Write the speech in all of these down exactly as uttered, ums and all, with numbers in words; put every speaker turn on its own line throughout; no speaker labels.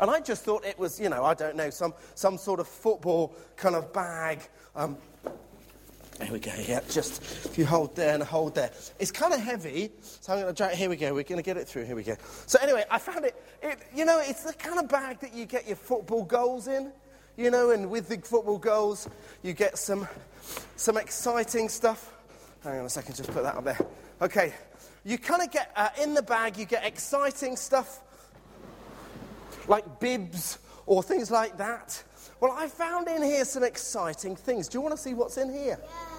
And I just thought it was, you know, I don't know, some, some sort of football kind of bag. Um, there we go, yeah, just if you hold there and hold there. It's kind of heavy, so I'm going to drag it. Here we go, we're going to get it through, here we go. So anyway, I found it, it, you know, it's the kind of bag that you get your football goals in, you know, and with the football goals, you get some, some exciting stuff. Hang on a second, just put that up there. Okay, you kind of get, uh, in the bag, you get exciting stuff, like bibs or things like that. Well, I found in here some exciting things. Do you want to see what's in here?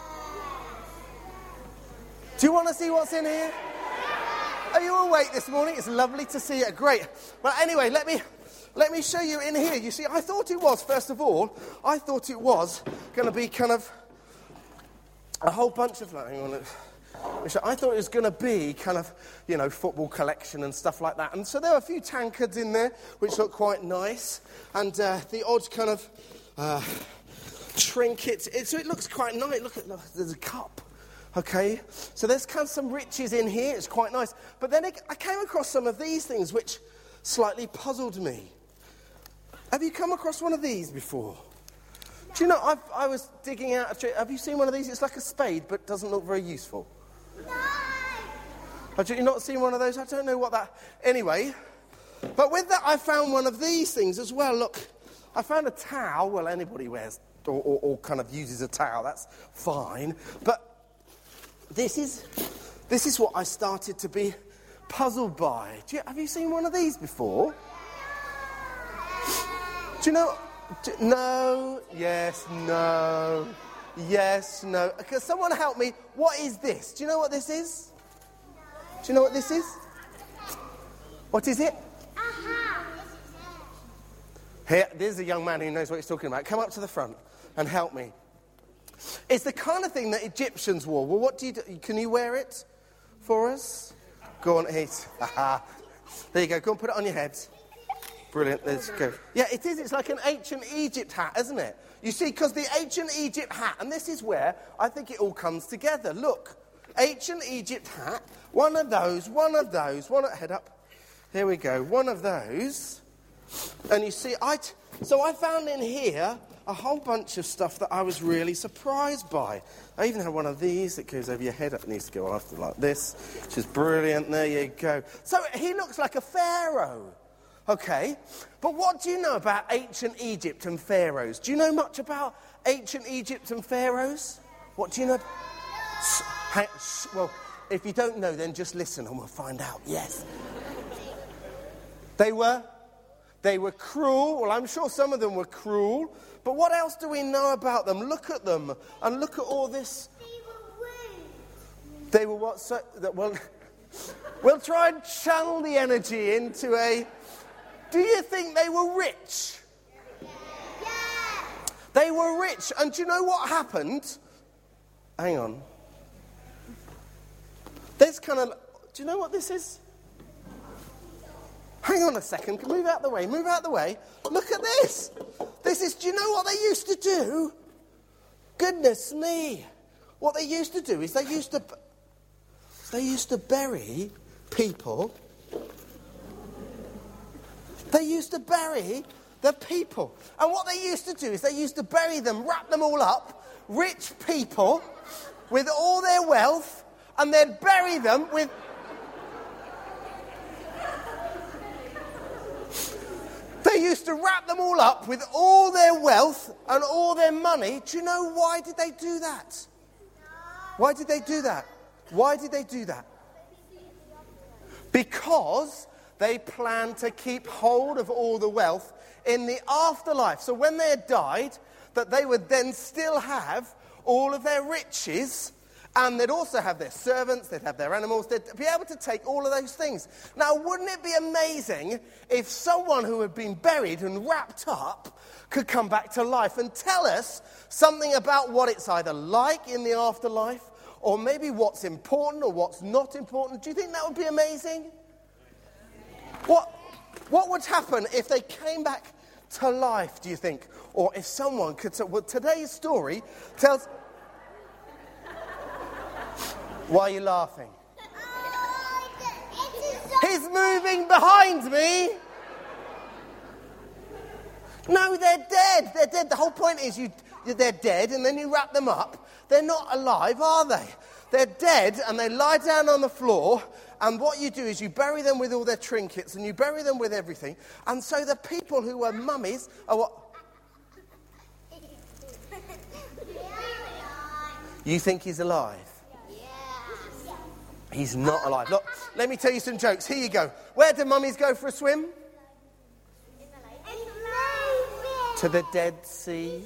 Do you want to see what's in here? Are you awake this morning? It's lovely to see you. Great. Well, anyway, let me let me show you in here. You see, I thought it was, first of all, I thought it was going to be kind of a whole bunch of... Hang on. I thought it was going to be kind of, you know, football collection and stuff like that. And so there were a few tankards in there, which look quite nice. And uh, the odd kind of uh, trinkets. It, so it looks quite nice. Look at, look, there's a cup. Okay, so there's kind of some riches in here. It's quite nice. But then it, I came across some of these things which slightly puzzled me. Have you come across one of these before? Do you know, I've, I was digging out a tree. Have you seen one of these? It's like a spade, but doesn't look very useful. No. Have you not seen one of those? I don't know what that... Anyway, but with that, I found one of these things as well. Look, I found a towel. Well, anybody wears or, or, or kind of uses a towel. That's fine. But this is this is what I started to be puzzled by. Do you, have you seen one of these before? Do you know... Do, no, yes, no, yes, no. Can someone help me? What is this? Do you know what this is? Do you know what this is? What is it? Here, there's a young man who knows what he's talking about. Come up to the front and help me. It's the kind of thing that Egyptians wore. Well, what do you do? Can you wear it for us? Go on, Heath. There you go. Go and put it on your head. Brilliant, let's go. Yeah, it is. It's like an ancient Egypt hat, isn't it? You see, because the ancient Egypt hat, and this is where I think it all comes together. Look, ancient Egypt hat, one of those, one of those, one, head up. Here we go, one of those. And you see, I, t- so I found in here a whole bunch of stuff that I was really surprised by. I even had one of these that goes over your head. It needs to go after like this, which is brilliant. There you go. So he looks like a pharaoh. Okay, but what do you know about ancient Egypt and pharaohs? Do you know much about ancient Egypt and pharaohs? What do you know? Well, if you don't know, then just listen and we'll find out. Yes. They were, they were cruel. Well, I'm sure some of them were cruel. But what else do we know about them? Look at them and look at all this. They were rude. They were what? So, that, well, we'll try and channel the energy into a... Do you think they were rich? Yeah. They were rich. And do you know what happened? Hang on. There's kind of... Do you know what this is? Hang on a second. Move out the way. Move out the way. Look at this. This is... Do you know what they used to do? Goodness me. What they used to do is they used to... They used to bury people... They used to bury the people. And what they used to do is they used to bury them, wrap them all up, rich people, with all their wealth, and then bury them with... They used to wrap them all up with all their wealth and all their money. Do you know why did they do that? Why did they do that? Why did they do that? Because... they planned to keep hold of all the wealth in the afterlife. So when they had died, that they would then still have all of their riches, and they'd also have their servants, they'd have their animals, they'd be able to take all of those things. Now, wouldn't it be amazing if someone who had been buried and wrapped up could come back to life and tell us something about what it's either like in the afterlife, or maybe what's important or what's not important? Do you think that would be amazing? What what would happen if they came back to life, do you think? Or if someone could say, well, today's story tells... Why are you laughing? He's moving behind me. No, they're dead. They're dead. The whole point is you, they're dead and then you wrap them up. They're not alive, are they? They're dead and they lie down on the floor, and what you do is you bury them with all their trinkets and you bury them with everything. And so the people who were mummies are what? You think he's alive? He's not alive. Look, let me tell you some jokes. Here you go. Where do mummies go for a swim? To the Dead Sea.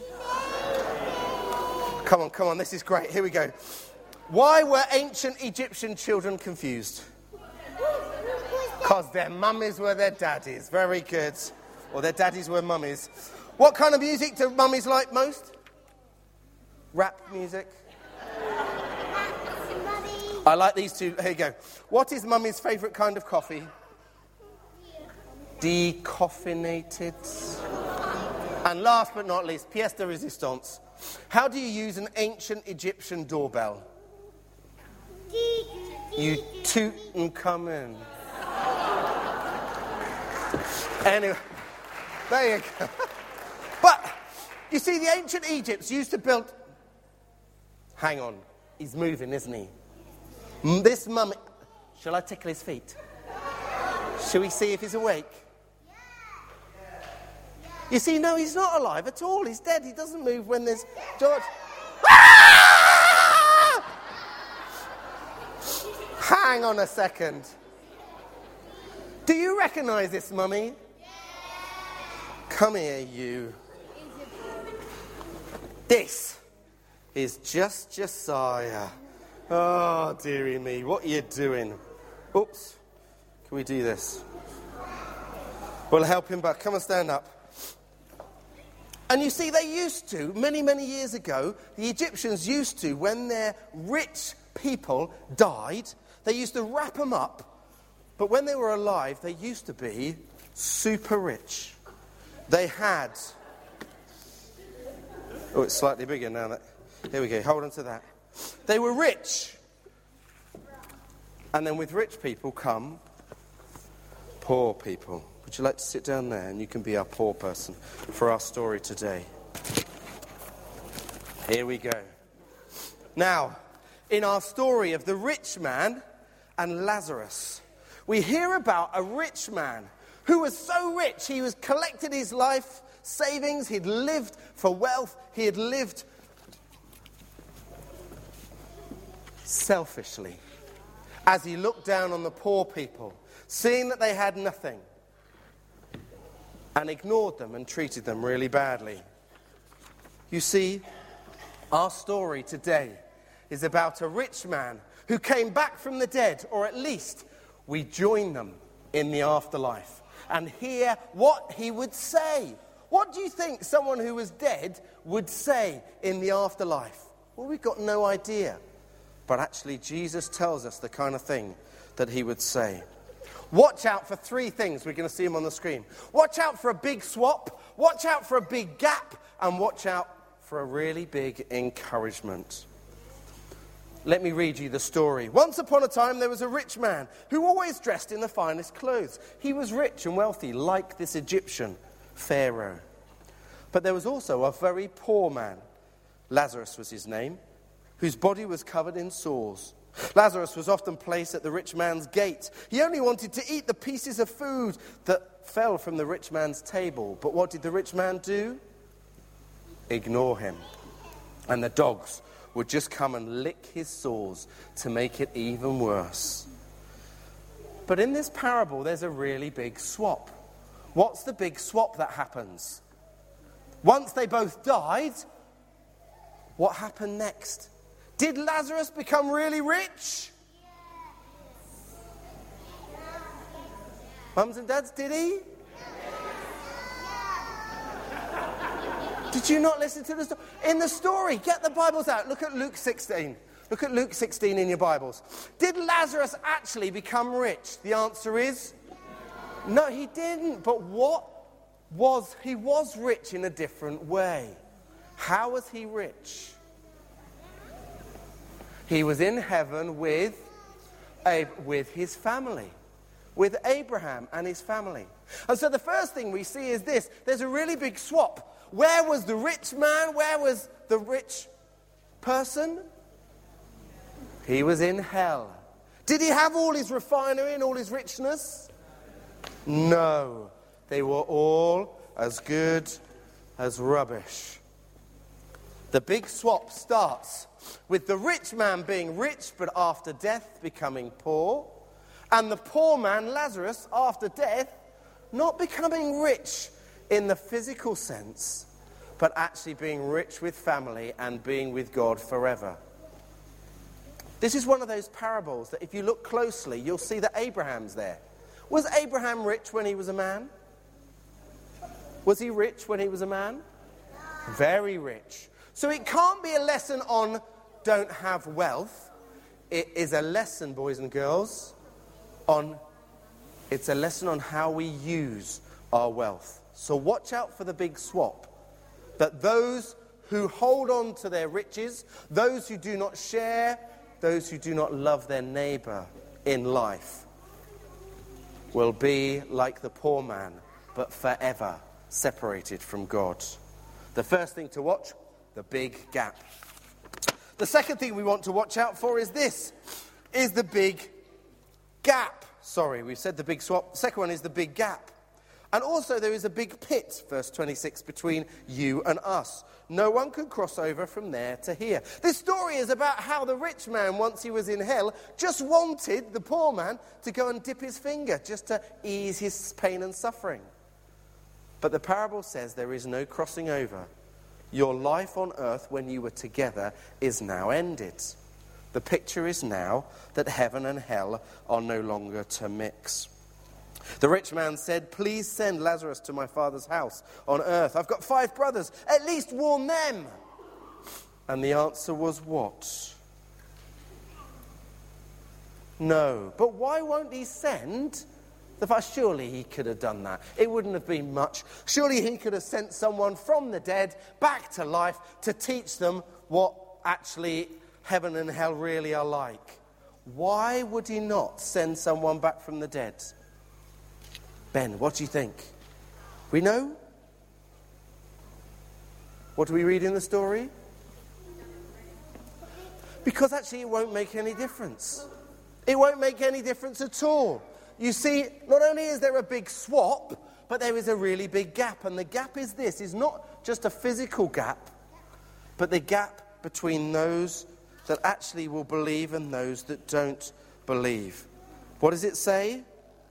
Come on, come on, this is great. Here we go. Why were ancient Egyptian children confused? Because their mummies were their daddies. Very good. Or their daddies were mummies. What kind of music do mummies like most? Rap music. I like these two. Here you go. What is mummy's favourite kind of coffee? Decaffeinated. And last but not least, pièce de résistance. How do you use an ancient Egyptian doorbell? You toot and come in. Anyway, there you go. But, you see, the ancient Egypts used to build... Hang on. He's moving, isn't he? This mummy... Shall I tickle his feet? Shall we see if he's awake? You see, no, he's not alive at all. He's dead. He doesn't move when there's... George... Ah! Hang on a second. Do you recognise this mummy? Come here, you. This is just Josiah. Oh, dearie me, what are you doing? Oops. Can we do this? We'll help him back. Come and stand up. And you see, they used to, many, many years ago, the Egyptians used to, when their rich people died, they used to wrap them up. But when they were alive, they used to be super rich. They had... Oh, it's slightly bigger now. That, here we go. Hold on to that. They were rich. And then with rich people come poor people. Would you like to sit down there and you can be our poor person for our story today? Here we go. Now, in our story of the rich man and Lazarus, we hear about a rich man who was so rich he was collected his life savings, he'd lived for wealth, he had lived selfishly as he looked down on the poor people, seeing that they had nothing, and ignored them and treated them really badly. You see, our story today is about a rich man who came back from the dead, or at least we join them in the afterlife and hear what he would say. What do you think someone who was dead would say in the afterlife? Well, we've got no idea. But actually, Jesus tells us the kind of thing that he would say. Watch out for three things. We're going to see them on the screen. Watch out for a big swap. Watch out for a big gap. And watch out for a really big encouragement. Let me read you the story. Once upon a time, there was a rich man who always dressed in the finest clothes. He was rich and wealthy, like this Egyptian Pharaoh. But there was also a very poor man. Lazarus was his name, whose body was covered in sores. Lazarus was often placed at the rich man's gate. He only wanted to eat the pieces of food that fell from the rich man's table. But what did the rich man do? Ignore him. And the dogs would just come and lick his sores to make it even worse. But in this parable, there's a really big swap. What's the big swap that happens? Once they both died, what happened next? Did Lazarus become really rich? Mums and dads, did he? Did you not listen to the story? In the story, get the Bibles out. Look at Luke sixteen. Look at Luke sixteen in your Bibles. Did Lazarus actually become rich? The answer is no, he didn't. But what was, he was rich in a different way. How was he rich? He was in heaven with, a, with his family, with Abraham and his family. And so the first thing we see is this. There's a really big swap. Where was the rich man? Where was the rich person? He was in hell. Did he have all his refinery and all his richness? No. They were all as good as rubbish. The big swap starts with the rich man being rich, but after death becoming poor. And the poor man, Lazarus, after death, not becoming rich in the physical sense, but actually being rich with family and being with God forever. This is one of those parables that if you look closely, you'll see that Abraham's there. Was Abraham rich when he was a man? Was he rich when he was a man? Very rich. So it can't be a lesson on don't have wealth. It is a lesson, boys and girls, on it's a lesson on how we use our wealth. So watch out for the big swap. That those who hold on to their riches, those who do not share, those who do not love their neighbour in life, will be like the poor man, but forever separated from God. The first thing to watch, the big gap. The second thing we want to watch out for is this, is the big gap. Sorry, we've said the big swap. The second one is the big gap. And also there is a big pit, verse twenty-six, between you and us. No one can cross over from there to here. This story is about how the rich man, once he was in hell, just wanted the poor man to go and dip his finger, just to ease his pain and suffering. But the parable says there is no crossing over. Your life on earth when you were together is now ended. The picture is now that heaven and hell are no longer to mix. The rich man said, please send Lazarus to my father's house on earth. I've got five brothers. At least warn them. And the answer was what? No. But why won't he send the five? Surely he could have done that. It wouldn't have been much. Surely he could have sent someone from the dead back to life to teach them what actually heaven and hell really are like. Why would he not send someone back from the dead? Ben, what do you think? We know? What do we read in the story? Because actually it won't make any difference. It won't make any difference at all. You see, not only is there a big swap, but there is a really big gap. And the gap is this, is not just a physical gap, but the gap between those that actually will believe and those that don't believe. What does it say?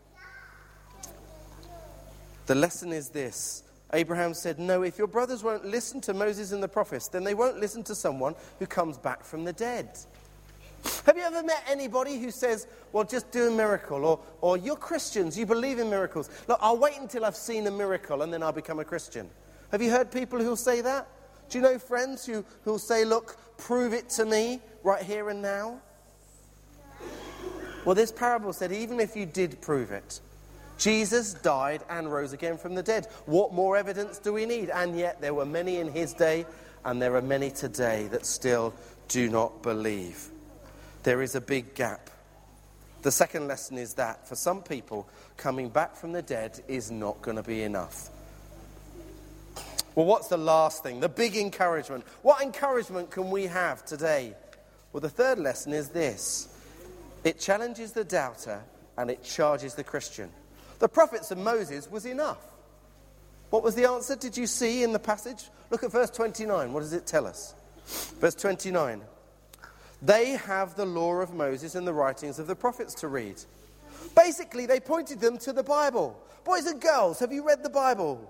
The lesson is this. Abraham said, no, if your brothers won't listen to Moses and the prophets, then they won't listen to someone who comes back from the dead. Have you ever met anybody who says, well, just do a miracle, or, or you're Christians, you believe in miracles. Look, I'll wait until I've seen a miracle and then I'll become a Christian. Have you heard people who'll say that? Do you know friends who, who'll say, look, prove it to me right here and now? Well, this parable said, even if you did prove it, Jesus died and rose again from the dead. What more evidence do we need? And yet there were many in his day, and there are many today that still do not believe. There is a big gap. The second lesson is that for some people, coming back from the dead is not going to be enough. Well, what's the last thing? The big encouragement. What encouragement can we have today? Well, the third lesson is this. It challenges the doubter and it charges the Christian. The prophets of Moses was enough. What was the answer? Did you see in the passage? Look at verse twenty-nine. What does it tell us? Verse twenty-nine. They have the law of Moses and the writings of the prophets to read. Basically, they pointed them to the Bible. Boys and girls, have you read the Bible?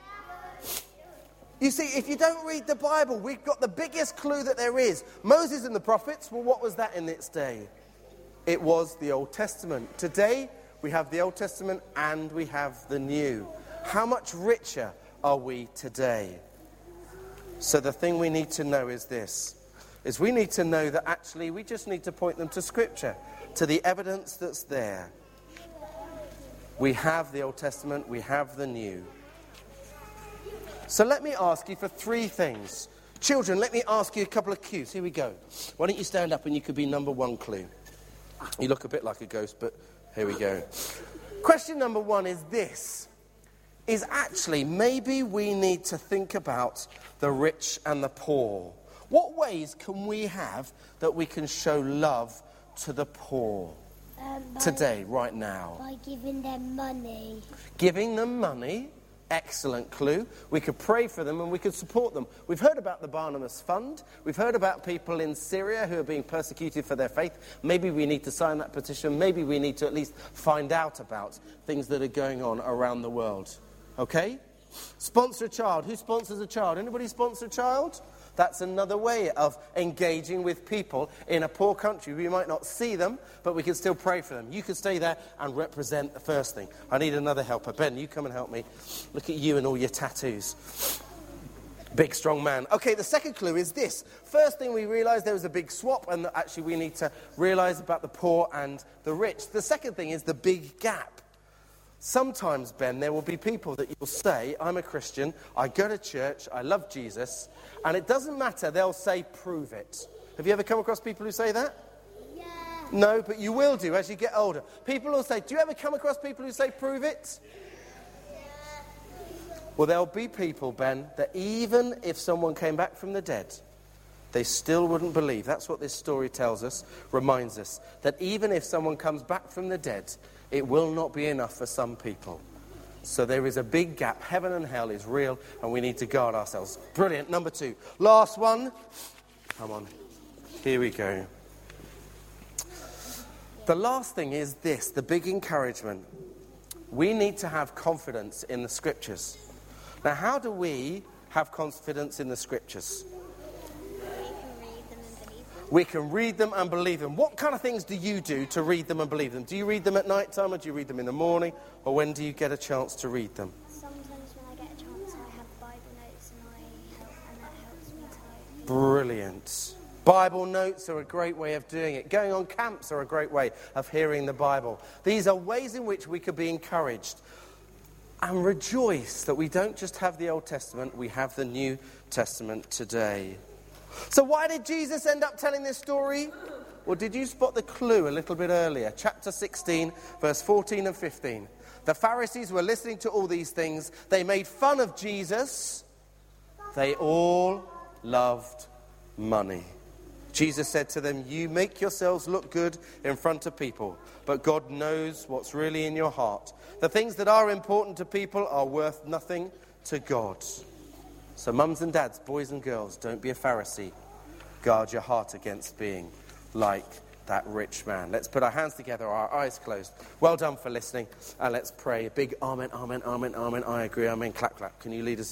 You see, if you don't read the Bible, we've got the biggest clue that there is. Moses and the prophets, well, what was that in its day? It was the Old Testament. Today, we have the Old Testament and we have the New. How much richer are we today? So the thing we need to know is this, is we need to know that actually we just need to point them to Scripture, to the evidence that's there. We have the Old Testament, we have the New. So let me ask you for three things. Children, let me ask you a couple of cues. Here we go. Why don't you stand up and you could be number one clue. You look a bit like a ghost, but here we go. Question number one is this, is actually maybe we need to think about the rich and the poor. What ways can we have that we can show love to the poor
Um, by,
today, right now?
by giving them money.
Giving them money, excellent clue. We could pray for them and we could support them. We've heard about the Barnabas Fund. We've heard about people in Syria who are being persecuted for their faith. Maybe we need to sign that petition. Maybe we need to at least find out about things that are going on around the world. Okay? Sponsor a child. Who sponsors a child? Anybody sponsor a child? That's another way of engaging with people in a poor country. We might not see them, but we can still pray for them. You can stay there and represent the first thing. I need another helper. Ben, you come and help me. Look at you and all your tattoos. Big, strong man. Okay, the second clue is this. First thing we realised there was a big swap, and that actually we need to realise about the poor and the rich. The second thing is the big gap. Sometimes, Ben, there will be people that you'll say, I'm a Christian, I go to church, I love Jesus, and it doesn't matter, they'll say, prove it. Have you ever come across people who say that?
Yeah.
No, but you will do as you get older. People will say, do you ever come across people who say, prove it?
Yeah.
Well, there'll be people, Ben, that even if someone came back from the dead, they still wouldn't believe. That's what this story tells us, reminds us, that even if someone comes back from the dead, it will not be enough for some people. So there is a big gap. Heaven and hell is real, and we need to guard ourselves. Brilliant. Number two. Last one. Come on. Here we go. The last thing is this, the big encouragement. We need to have confidence in the Scriptures. Now, how do we have confidence in the Scriptures? We can read them and believe them. What kind of things do you do to read them and believe them? Do you read them at night time, or do you read them in the morning, or when do you get a chance to read them?
Sometimes when I get a chance, I have Bible notes and I help, and that helps me to.
Brilliant. Bible notes are a great way of doing it. Going on camps are a great way of hearing the Bible. These are ways in which we could be encouraged and rejoice that we don't just have the Old Testament, we have the New Testament today. So why did Jesus end up telling this story? Well, did you spot the clue a little bit earlier? Chapter sixteen, verse fourteen and fifteen. The Pharisees were listening to all these things. They made fun of Jesus. They all loved money. Jesus said to them, you make yourselves look good in front of people, but God knows what's really in your heart. The things that are important to people are worth nothing to God. So mums and dads, boys and girls, don't be a Pharisee. Guard your heart against being like that rich man. Let's put our hands together, our eyes closed. Well done for listening. And let's pray. A big amen, amen, amen, amen. I agree, amen. Clap, clap. Can you lead us?